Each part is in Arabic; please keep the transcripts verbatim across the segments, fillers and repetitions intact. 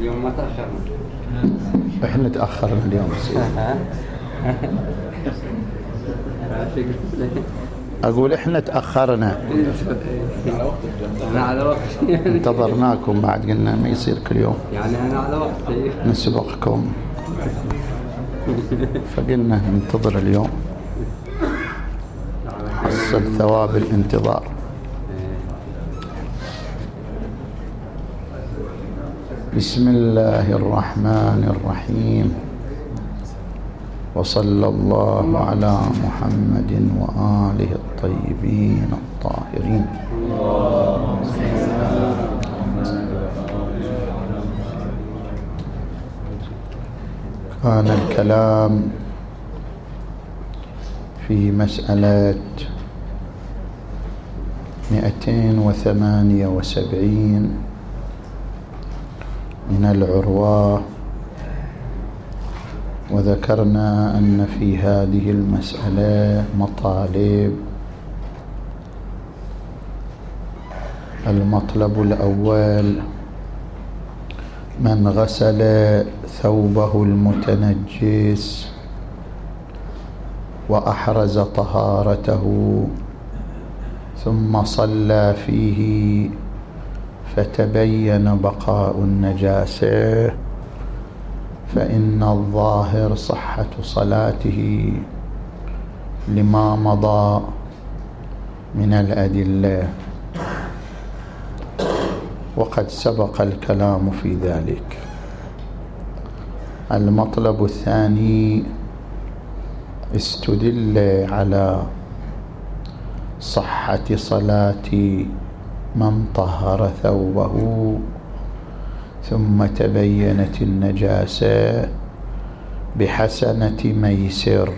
اليوم ما تأخرنا. احنا تأخرنا اليوم. أقول إحنا تأخرنا. أنا على وقت. انتظرناكم بعد قلنا ما يصير كل يوم. يعني أنا على وقت. نسبقكم. فقلنا ننتظر اليوم. حصل ثواب الانتظار. بسم الله الرحمن الرحيم. وصلى الله على محمد وآله الطيبين الطاهرين. كان الكلام في مسألة مئتين وثمانية وسبعين من العروة، وذكرنا أن في هذه المسألة مطالب. المطلب الأول: من غسل ثوبه المتنجس وأحرز طهارته ثم صلى فيه فتبين بقاء النجاسة، فإن الظاهر صحة صلاته لما مضى من الأدلة، وقد سبق الكلام في ذلك. المطلب الثاني: استدل على صحة صلاة من طهر ثوبه ثم تبينت النجاسة بحسنة ميسر،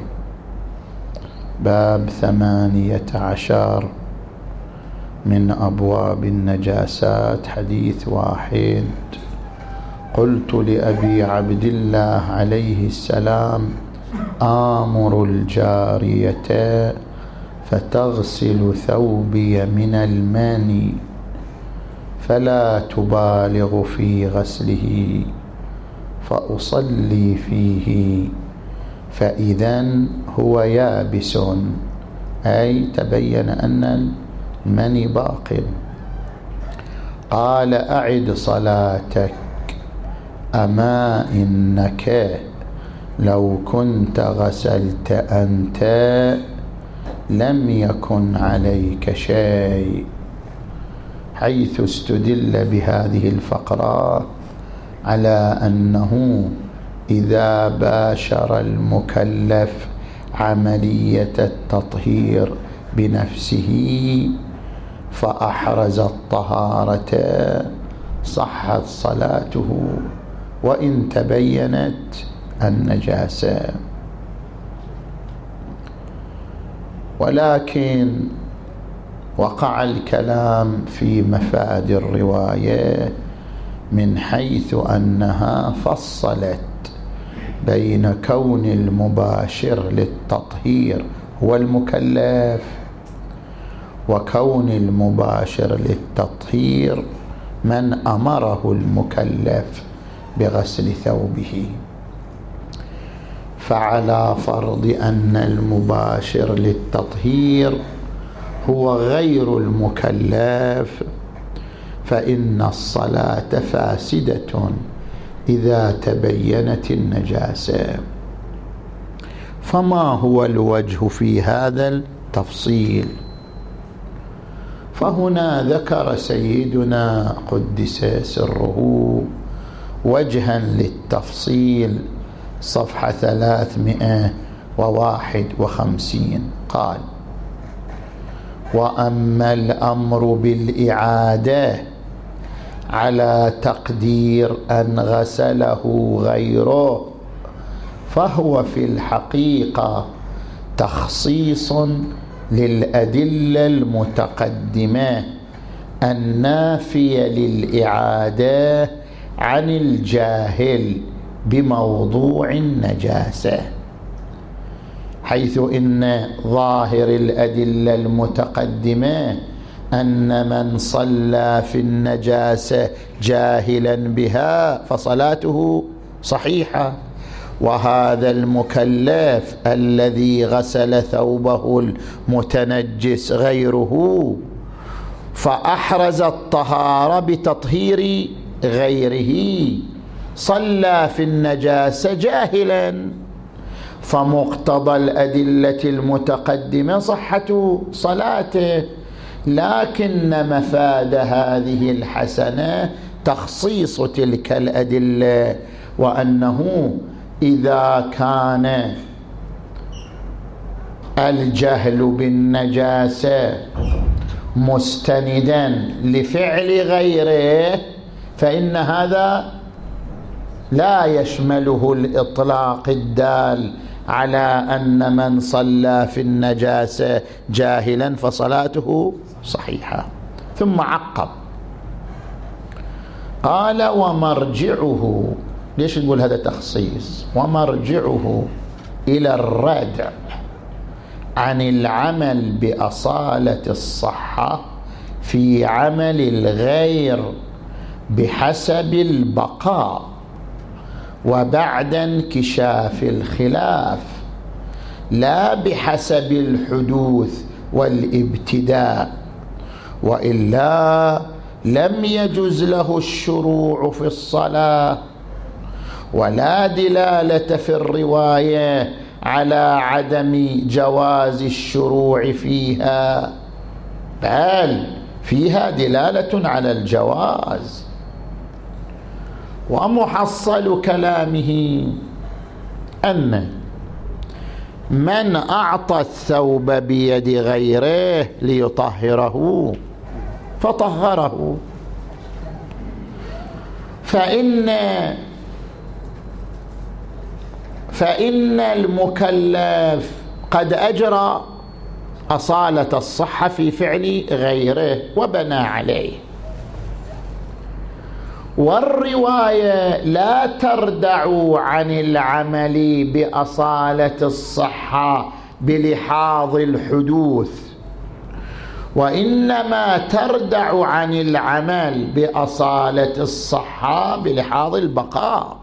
باب ثمانية عشر من أبواب النجاسات، حديث واحد. قلت لأبي عبد الله عليه السلام: آمر الجارية فتغسل ثوبي من الماني فلا تبالغ في غسله فأصلي فيه فإذن هو يابس، أي تبين أن المني باق. قال: أعد صلاتك، أما إنك لو كنت غسلت أنت لم يكن عليك شيء، حيث استدل بهذه الفقرة على أنه إذا باشر المكلف عملية التطهير بنفسه فأحرز الطهارة صحت صلاته وإن تبينت النجاسة. ولكن وقع الكلام في مفاد الرواية من حيث أنها فصلت بين كون المباشر للتطهير هو المكلف وكون المباشر للتطهير من أمره المكلف بغسل ثوبه. فعلى فرض أن المباشر للتطهير هو غير المكلف، فإن الصلاة فاسدة إذا تبينت النجاسة. فما هو الوجه في هذا التفصيل؟ فهنا ذكر سيدنا قدس سره وجها للتفصيل، صفحة ثلاثمائة وواحد وخمسين، قال: وأما الأمر بالإعادة على تقدير أن غسله غيره فهو في الحقيقة تخصيص للأدلة المتقدمة النافية للإعادة عن الجاهل بموضوع النجاسة، حيث إن ظاهر الأدلة المتقدمة أن من صلى في النجاسة جاهلا بها فصلاته صحيحة، وهذا المكلف الذي غسل ثوبه المتنجس غيره فأحرز الطهارة بتطهير غيره صلى في النجاسة جاهلا، فمقتضى الأدلة المتقدمة صحة صلاته، لكن مفاد هذه الحسنة تخصيص تلك الأدلة، وأنه إذا كان الجهل بالنجاسة مستندا لفعل غيره فإن هذا لا يشمله الإطلاق الدال على أن من صلى في النجاسة جاهلا فصلاته صحيحة. ثم عقب قال ومرجعه، ليش نقول هذا تخصيص؟ ومرجعه إلى الردع عن العمل بأصالة الصحة في عمل الغير بحسب البقاء وبعد انكشاف الخلاف، لا بحسب الحدوث والابتداء، وإلا لم يجز له الشروع في الصلاة، ولا دلالة في الرواية على عدم جواز الشروع فيها، بل فيها دلالة على الجواز. ومحصل كلامه أن من أعطى الثوب بيد غيره ليطهره فطهره، فإن فإن المكلف قد أجرى أصالة الصحة في فعل غيره وبنى عليه، والرواية لا تردع عن العمل بأصالة الصحة بلحاظ الحدوث، وإنما تردع عن العمل بأصالة الصحة بلحاظ البقاء.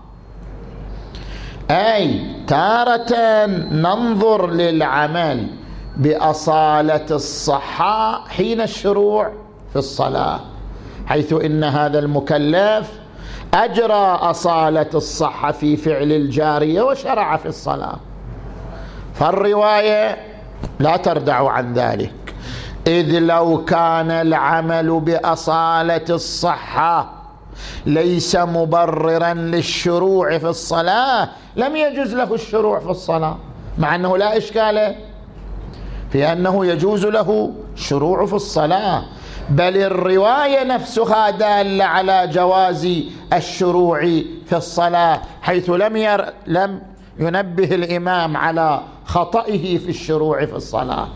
أي تارة ننظر للعمل بأصالة الصحة حين الشروع في الصلاة، حيث إن هذا المكلف أجرى أصالة الصحة في فعل الجارية وشرع في الصلاة، فالرواية لا تردع عن ذلك، إذ لو كان العمل بأصالة الصحة ليس مبررا للشروع في الصلاة لم يجوز له الشروع في الصلاة، مع أنه لا إشكال في أنه يجوز له الشروع في الصلاة، بل الرواية نفسها دالة على جواز الشروع في الصلاة، حيث لم ير لم ينبه الإمام على خطئه في الشروع في الصلاة.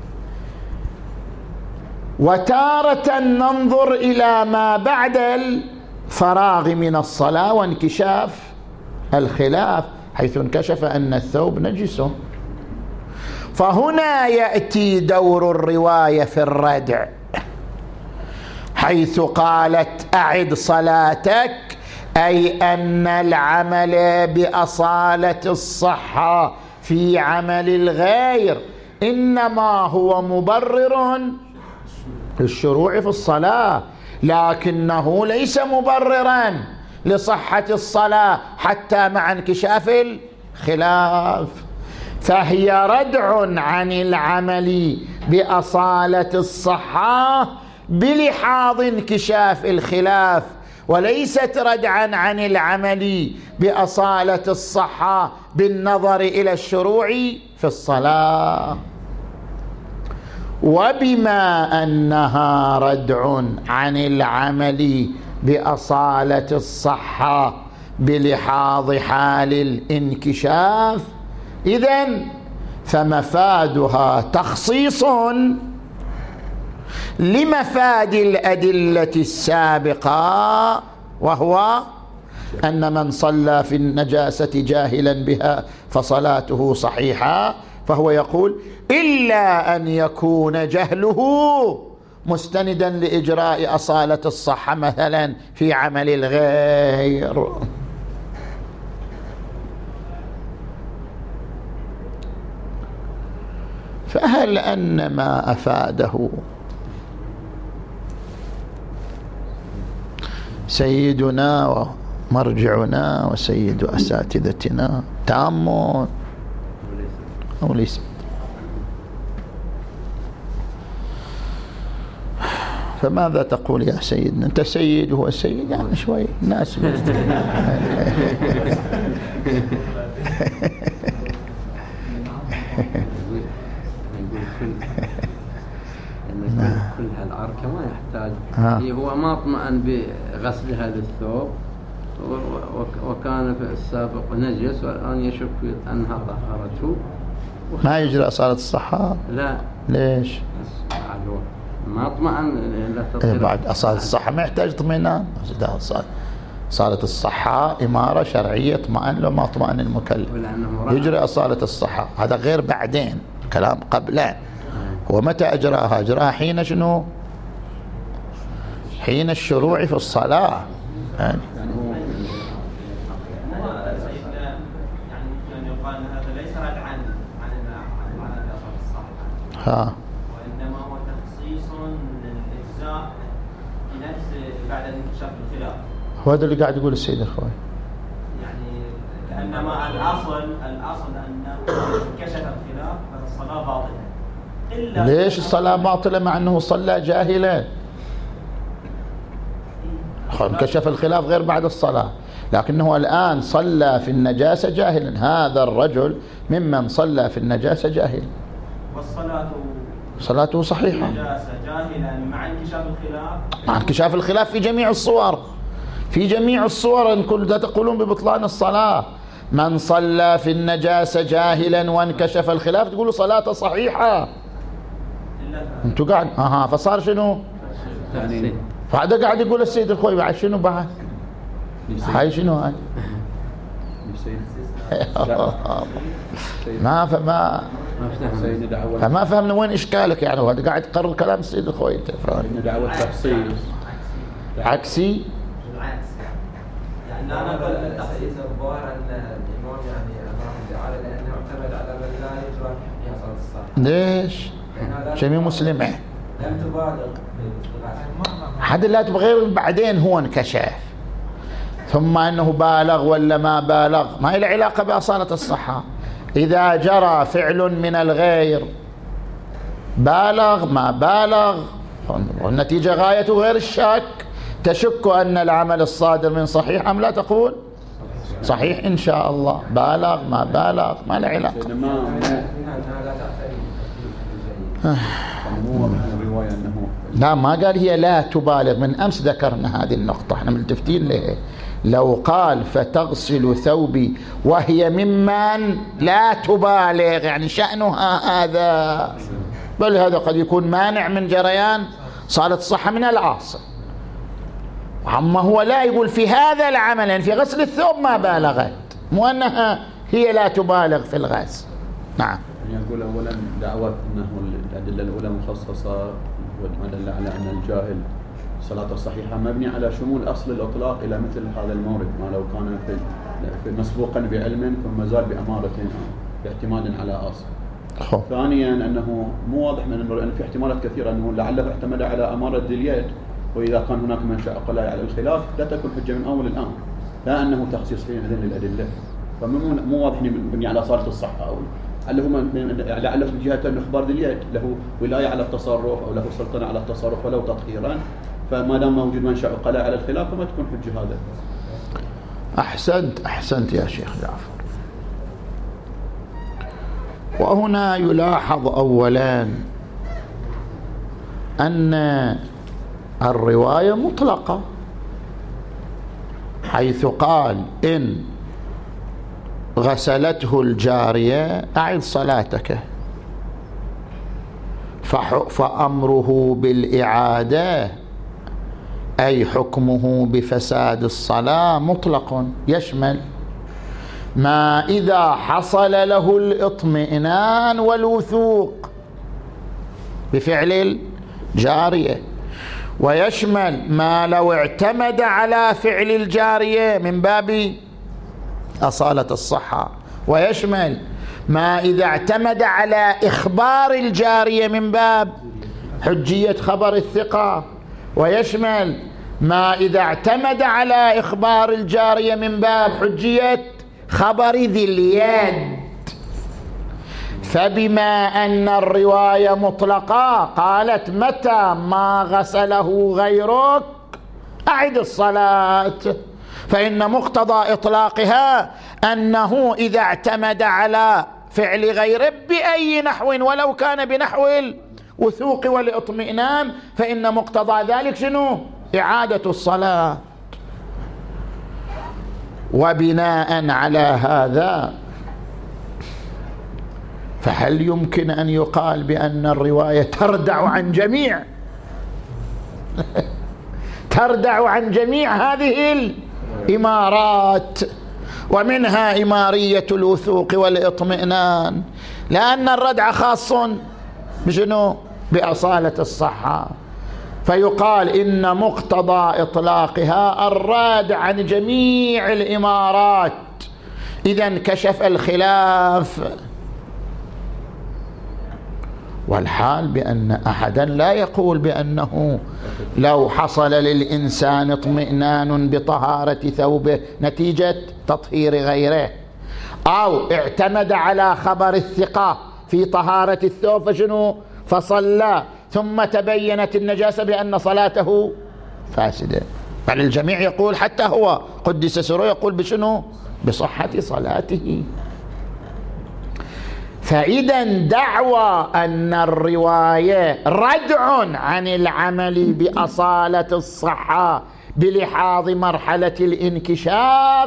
وتارة ننظر إلى ما بعد الفراغ من الصلاة وانكشاف الخلاف، حيث انكشف أن الثوب نجس، فهنا يأتي دور الرواية في الردع، حيث قالت أعد صلاتك، أي أن العمل بأصالة الصحة في عمل الغير إنما هو مبرر للشروع في الصلاة، لكنه ليس مبررا لصحة الصلاة حتى مع انكشاف الخلاف، فهي ردع عن العمل بأصالة الصحة بلحاظ انكشاف الخلاف، وليست ردعا عن العمل بأصالة الصحة بالنظر إلى الشروع في الصلاة. وبما أنها ردع عن العمل بأصالة الصحة بلحاظ حال الانكشاف، إذن فمفادها تخصيص لمفاد الأدلة السابقة، وهو أن من صلى في النجاسة جاهلا بها فصلاته صحيحة، فهو يقول إلا أن يكون جهله مستندا لإجراء أصالة الصحة مثلا في عمل الغير. فهل أن ما أفاده سيدنا ومرجعنا وسيد أساتذتنا تام أو ليس؟ فماذا تقول يا سيدنا؟ أنت سيد وهو سيد، يعني شوي ناس كل هالعركة ما يحتاج، هو ما اطمأن بغسل هذا الثوب وكان في السابق نجس والآن يشك أنها طهرته، ما يجري أصالة الصحة؟ لا. ليش؟ ما اطمأن لا تطهير. بعد أصالة الصحة ما يحتاج اطمئنان. أصالة الصحة إمارة شرعية اطمأن لو ما اطمأن المكلف، يجري أصالة الصحة. هذا غير بعدين، كلام قبلان. ومتى أجراها؟ أجراها حين شنو؟ حين الشروع في الصلاة. يعني ها وإنما هو تخصيص للإجزاء بنفس بعد انكشاف الخلاف. هو هذا اللي قاعد يقول السيد الخوي. يعني كأنما الأصل الأصل أنه انكشف الخلاف فالصلاة باطلة. إلا ليش الصلاة باطلة مع أنه صلى جاهلا؟ انكشف الخلاف غير بعد الصلاة، لكنه الآن صلى في النجاسة جاهلا. هذا الرجل ممن صلى في النجاسة جاهلا، والصلاة صلاته صحيحة جاهلا مع انكشاف الخلاف. مع انكشاف الخلاف في جميع الصور، في جميع الصور إن كنتم تقولون ببطلان الصلاة. من صلى في النجاسة جاهلا وانكشف الخلاف تقولوا صلاته صحيحة. انتوا قاعد اها فصار شنو؟ فهذا قاعد يقول السيد الخوي بعد شنو بعد؟ هاي شنو هاي؟ ما فما فما فهمنا وين إشكالك يعني. وهذا قاعد يقرر كلام السيد الخوي. انت فاهم دعوة تخصيص عكسي. بالعكس يعني لا نقول التخصيص الظاهر ان الامام يعني الله تعالى لانه اعتمد على من لا يجرى في صلاة الصلاة. ليش؟ جميع مسلمه لم تبالغ حد لا تبغير بعدين هو انكشف ثم انه بالغ ولا ما بالغ ما له علاقه باصاله الصحه. اذا جرى فعل من الغير بالغ ما بالغ والنتيجه غايته غير الشك. تشك ان العمل الصادر من صحيح ام لا تقول صحيح ان شاء الله. بالغ ما بالغ ما له علاقه. لا ما قال هي لا تبالغ. من أمس ذكرنا هذه النقطة احنا ملتفتين لها. لو قال فتغسل ثوبي وهي ممن لا تبالغ يعني شأنها هذا، بل هذا قد يكون مانع من جريان صالة الصحة من العاصي. أما هو لا يقول في هذا العمل يعني في غسل الثوب ما بالغت، مو أنها هي لا تبالغ في الغسل. نعم. يقول أولا دعوة أنه الأدلة الأولى مخصصة والدل على أن الجاهل صلاته صحيحة مبني على شمول أصل الإطلاق إلى مثل هذا المورد، ما لو كان في مسبوقا بعلم ثم زال بأمارة باعتماد على أصل. ثانيا أنه مو واضح من أن في احتمالات كثيرة أنه لعله اعتمد على أمارة اليد، وإذا كان هناك منشأ قلائل على الخلاف لا تكون حجة من أول الآن، لا أنه تخصيص حينئذ للأدلة. فمو مو واضح مبني على صالة الصحة أو لعله من لعله من جهة الإخبار باليد له ولاية على التصرف أو له سلطنة على التصرف ولو تطهيرا، فما دام موجود منشأ قلائل على الخلاف فما تكون حجة هذا. أحسنت أحسنت يا شيخ جعفر. وهنا يلاحظ أولا أن الرواية مطلقة، حيث قال إن غسلته الجارية أعد صلاتك، فأمره بالإعادة أي حكمه بفساد الصلاة مطلق، يشمل ما إذا حصل له الاطمئنان والوثوق بفعل جارية، ويشمل ما لو اعتمد على فعل الجارية من باب أصالة الصحة، ويشمل ما إذا اعتمد على إخبار الجارية من باب حجية خبر الثقة، ويشمل ما إذا اعتمد على إخبار الجارية من باب حجية خبر ذي اليد. فبما أن الرواية مطلقة قالت متى ما غسله غيرك أعد الصلاة، فإن مقتضى إطلاقها أنه إذا اعتمد على فعل غيره بأي نحو ولو كان بنحو الوثوق والاطمئنان فإن مقتضى ذلك شنو؟ إعادة الصلاة. وبناء على هذا فهل يمكن أن يقال بأن الرواية تردع عن جميع تردع عن جميع هذه الإمارات، ومنها إمارية الوثوق والإطمئنان، لأن الردع خاص بشنو؟ بأصالة الصحة، فيقال إن مقتضى إطلاقها الراد عن جميع الإمارات، إذا انكشف الخلاف. والحال بأن أحدا لا يقول بأنه لو حصل للإنسان اطمئنان بطهارة ثوبه نتيجة تطهير غيره، أو اعتمد على خبر الثقة في طهارة الثوب فشنو فصلى ثم تبينت النجاسة بأن صلاته فاسدة، بل الجميع يقول حتى هو قدس سره يقول بشنو؟ بصحة صلاته. فإذا دعوى أن الرواية ردع عن العمل بأصالة الصحة بلحاظ مرحلة الانكشاف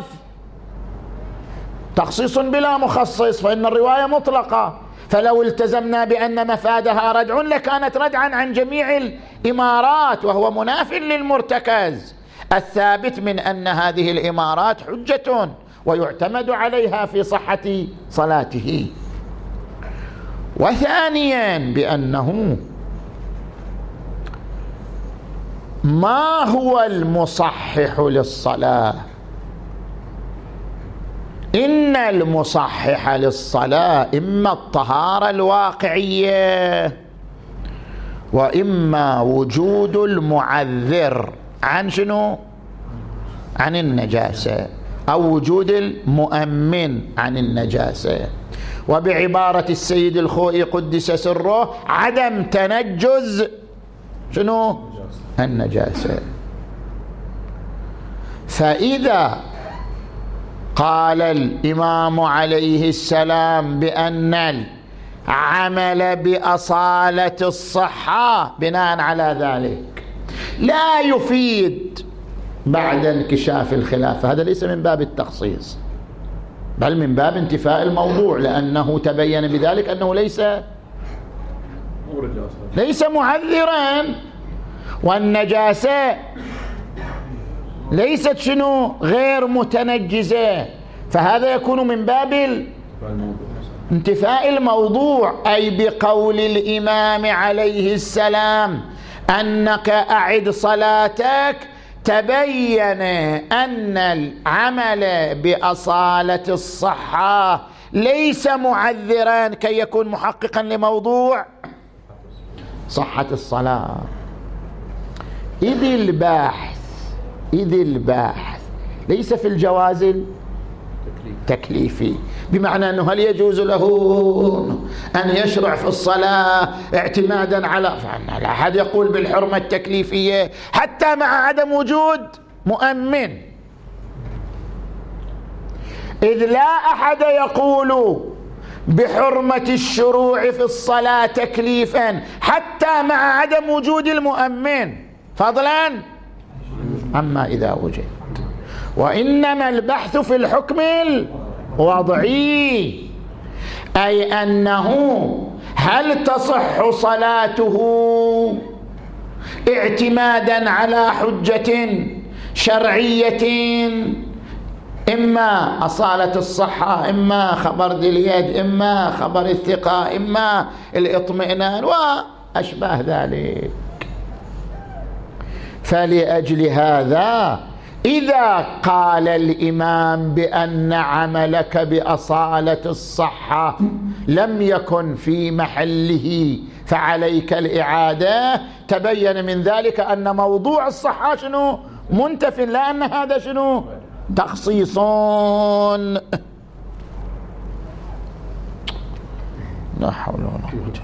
تخصيص بلا مخصص، فإن الرواية مطلقة، فلو التزمنا بأن مفادها ردع لكانت ردعا عن جميع الإمارات، وهو مناف للمرتكز الثابت من أن هذه الإمارات حجة ويعتمد عليها في صحة صلاته. وثانيا بأنه ما هو المصحح للصلاة؟ إن المصحح للصلاة إما الطهارة الواقعية وإما وجود المعذر عن شنو؟ عن النجاسة، أو وجود المؤمن عن النجاسة، وبعبارة السيد الخوئي قدس سره عدم تنجز شنو؟ النجاسة. فإذا قال الإمام عليه السلام بأن العمل بأصالة الصحة بناء على ذلك لا يفيد بعد انكشاف الخلاف، هذا ليس من باب التخصيص بل من باب انتفاء الموضوع، لأنه تبين بذلك أنه ليس ليس معذرا، والنجاسة ليست شنو؟ غير متنجزة، فهذا يكون من باب انتفاء الموضوع، أي بقول الإمام عليه السلام أنك أعد صلاتك تبين أن العمل بأصالة الصحة ليس معذرا كي يكون محققا لموضوع صحة الصلاة. إذ الباحث إذ الباحث ليس في الجواز التكليفي، بمعنى أنه هل يجوز له أن يشرع في الصلاة اعتمادا على، فأنا لا أحد يقول بالحرمة التكليفية حتى مع عدم وجود مؤمن، إذ لا أحد يقول بحرمة الشروع في الصلاة تكليفا حتى مع عدم وجود المؤمن، فضلا عما إذا وجد. وإنما البحث في الحكم الوضعي، أي أنه هل تصح صلاته اعتمادا على حجة شرعية، إما أصالة الصحة، إما خبر ذي اليد، إما خبر الثقة، إما الاطمئنان وأشباه ذلك. فلأجل هذا إذا قال الإمام بأن عملك بأصالة الصحة لم يكن في محله فعليك الإعادة، تبين من ذلك أن موضوع الصحة شنو؟ منتف، لأن هذا شنو؟ تخصيص. لا حول ولا قوة.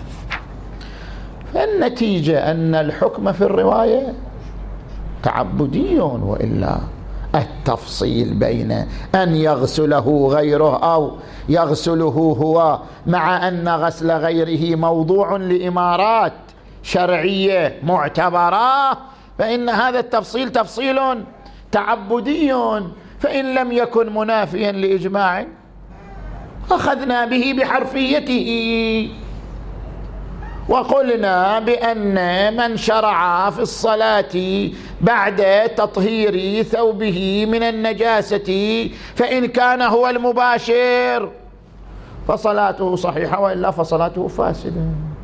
فالنتيجة أن الحكم في الرواية تعبدي، وإلا التفصيل بين أن يغسله غيره أو يغسله هو، مع أن غسل غيره موضوع لإمارات شرعية معتبرة، فإن هذا التفصيل تفصيل تعبدي، فإن لم يكن منافيا لإجماع أخذنا به بحرفيته، وقلنا بأن من شرع في الصلاة بعد تطهير ثوبه من النجاسة فإن كان هو المباشر فصلاته صحيحة، وإلا فصلاته فاسدة.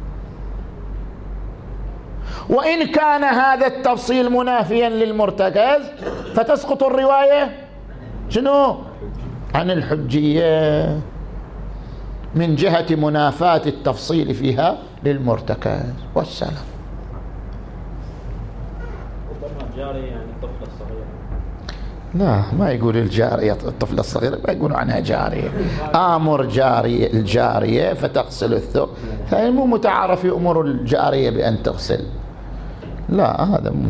وإن كان هذا التفصيل منافيا للمرتكز فتسقط الرواية شنو؟ عن الحجية، من جهة منافاة التفصيل فيها للمرتكز. والسلام. الجارية يعني الطفل الصغير؟ لا، ما يقول الجارية الطفل الصغير، ما يقولوا عنها جارية. آمر جارية الجارية فتغسل الثوب، فهي مو متعارف في أمور الجارية بأن تغسل. لا، هذا مو.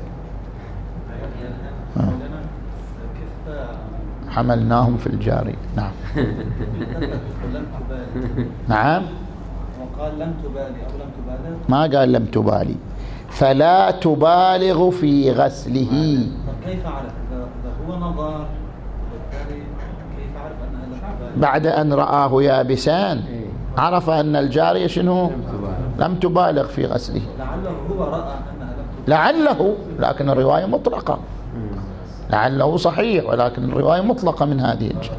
حملناهم في الجارية. نعم. نعم. وقال لم تبالي أو لم تبالغ. ما قال لم تبالي، فلا تبالغ في غسله. طب كيف عرف؟ إذا هو نظر بالتالي كيف عرف أنها لم تبالي؟ بعد أن رآه يابسان عرف أن الجارية شنو؟ لم تبالغ في غسله. لعله هو رأى أنها لم تبالغ. لعله، لكن الرواية مطلقة. لعله صحيح، ولكن الرواية مطلقة من هذه الجهة.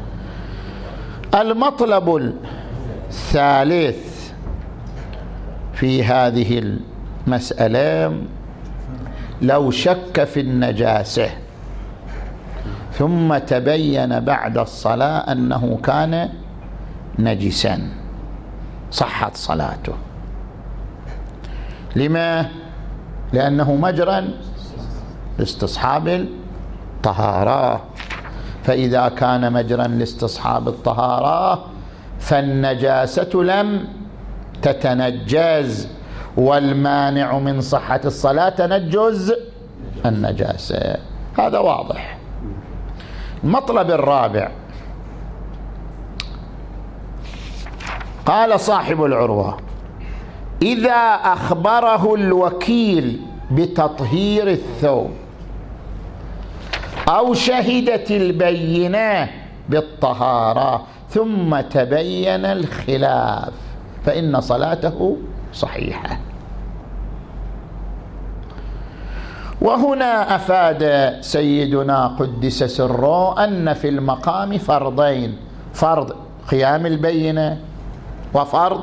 المطلب الثالث في هذه المسألة: لو شك في النجاسة ثم تبين بعد الصلاة أنه كان نجسا، صحت صلاته. لما؟ لأنه مجرى لاستصحاب الطهارة، فإذا كان مجرى لاستصحاب الطهارة فالنجاسة لم تتنجز، والمانع من صحة الصلاة تنجز النجاسة. هذا واضح. المطلب الرابع: قال صاحب العروة: إذا أخبره الوكيل بتطهير الثوب أو شهدت البينة بالطهارة ثم تبين الخلاف فإن صلاته صحيحة. وهنا أفاد سيدنا قدس سره أن في المقام فرضين: فرض قيام البينة وفرض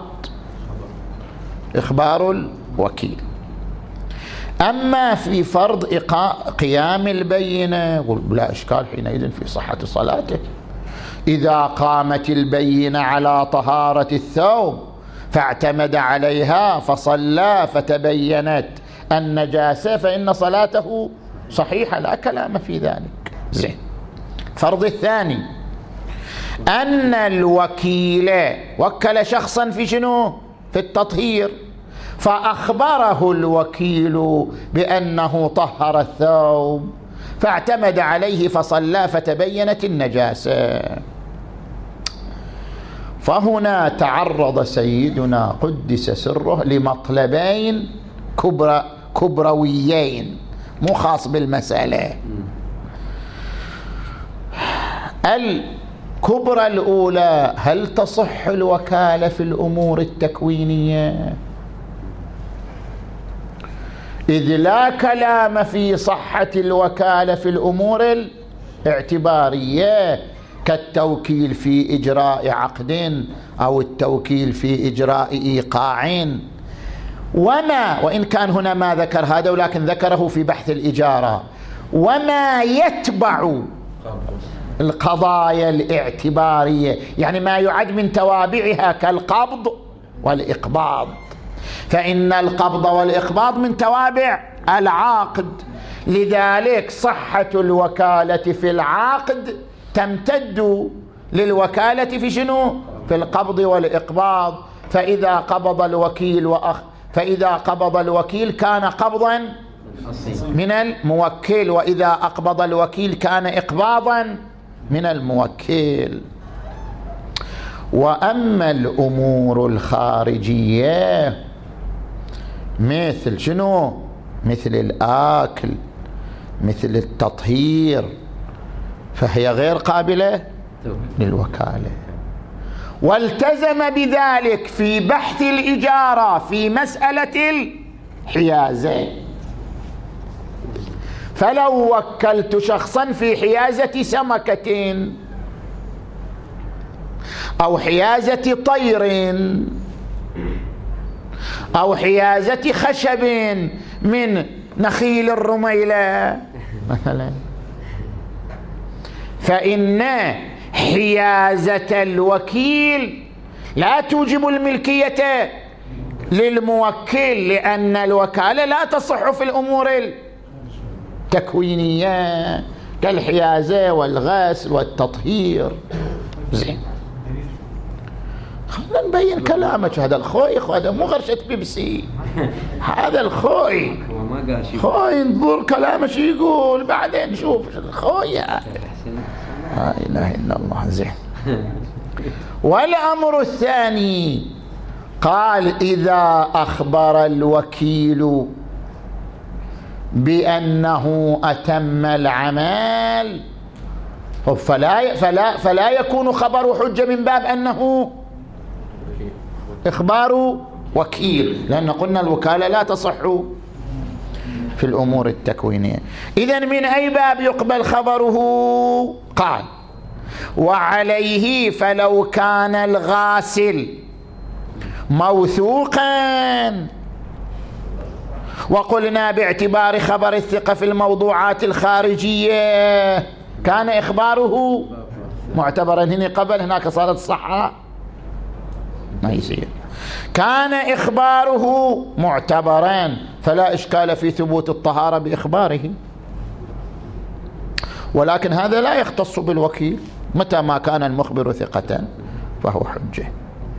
إخبار الوكيل. أما في فرض قيام البينة لا إشكال حينئذ في صحة صلاته. إذا قامت البينة على طهارة الثوب فاعتمد عليها فصلى فتبينت النجاسة فإن صلاته صحيحة، لا كلام في ذلك. زين. فرض الثاني: أن الوكيل وكل شخصا في شنو؟ في التطهير، فأخبره الوكيل بأنه طهر الثوب فاعتمد عليه فصلى فتبينت النجاسة. فهنا تعرض سيدنا قدس سره لمطلبين كبرى كبرويين، مو خاص بالمسألة. الكبرى الأولى: هل تصح الوكالة في الأمور التكوينية؟ إذ لا كلام في صحة الوكالة في الأمور الاعتبارية كالتوكيل في إجراء عقد أو التوكيل في إجراء إيقاع، وما وإن كان هنا ما ذكر هذا ولكن ذكره في بحث الإجارة، وما يتبع القضايا الاعتبارية، يعني ما يعد من توابعها كالقبض والإقباض، فإن القبض والإقباض من توابع العقد، لذلك صحة الوكالة في العقد تمتد للوكالة في شنو؟ في القبض والإقباض. فإذا قبض الوكيل وأخ فإذا قبض الوكيل كان قبضا من الموكل، وإذا أقبض الوكيل كان إقباضا من الموكل. وأما الأمور الخارجية مثل شنو؟ مثل الآكل، مثل التطهير، فهي غير قابلة للوكالة. والتزم بذلك في بحث الإجارة في مسألة الحيازة. فلو وكلت شخصا في حيازة سمكة أو حيازة طير أو حيازة خشب من نخيل الرميلة مثلا، فإن حيازة الوكيل لا توجب الملكية للموكل، لأن الوكالة لا تصح في الأمور التكوينية كالحيازة والغسل والتطهير. زين، خلنا نبين كلامك. هذا الخوي هذا مو غرشة بيبسي، هذا الخوي خوي انظر كلامك يقول بعدين نشوف الخوي. لا إله إلا الله. زين. والأمر الثاني قال إذا أخبر الوكيل بأنه أتم العمل فلا, فلا, فلا يكون خبر حجة من باب أنه إخبار وكيل، لأن قلنا الوكالة لا تصح في الأمور التكوينية. إذن من أي باب يقبل خبره؟ قال وعليه فلو كان الغاسل موثوقا، وقلنا باعتبار خبر الثقة في الموضوعات الخارجية كان إخباره معتبرا. هنا قبل هناك صارت الصحة ما يصير. كان إخباره معتبرا فلا إشكال في ثبوت الطهارة بإخباره، ولكن هذا لا يختص بالوكيل، متى ما كان المخبر ثقة فهو حجة.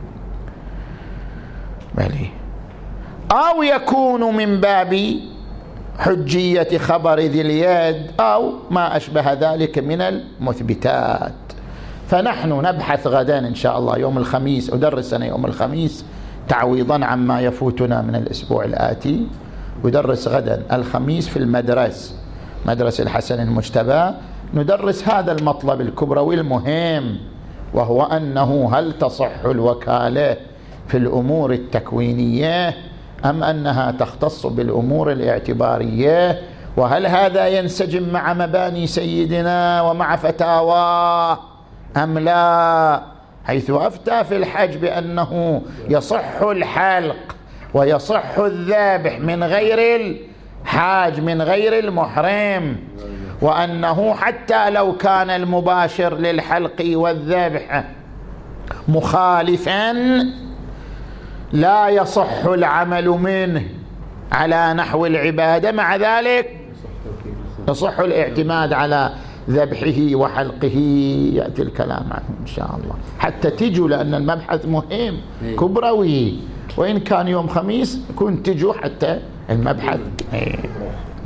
بلي. أو يكون من باب حجية خبر ذي اليد أو ما أشبه ذلك من المثبتات. فنحن نبحث غدا إن شاء الله يوم الخميس، أدرسنا يوم الخميس تعويضا عما يفوتنا من الأسبوع الآتي. أدرس غدا الخميس في المدرسة، مدرسة الحسن المجتبى، ندرس هذا المطلب الكبروي المهم، وهو أنه هل تصح الوكالة في الأمور التكوينية أم أنها تختص بالأمور الاعتبارية، وهل هذا ينسجم مع مباني سيدنا ومع فتاواه أم لا، حيث أفتى في الحج بأنه يصح الحلق ويصح الذبح من غير الحاج من غير المحرم، وأنه حتى لو كان المباشر للحلق والذبح مخالفا لا يصح العمل منه على نحو العبادة، مع ذلك يصح الاعتماد على ذبحه وحلقه. يأتي الكلام عنه إن شاء الله حتى تجوا، لأن المبحث مهم كبروي، وإن كان يوم خميس كنت تجوا حتى المبحث.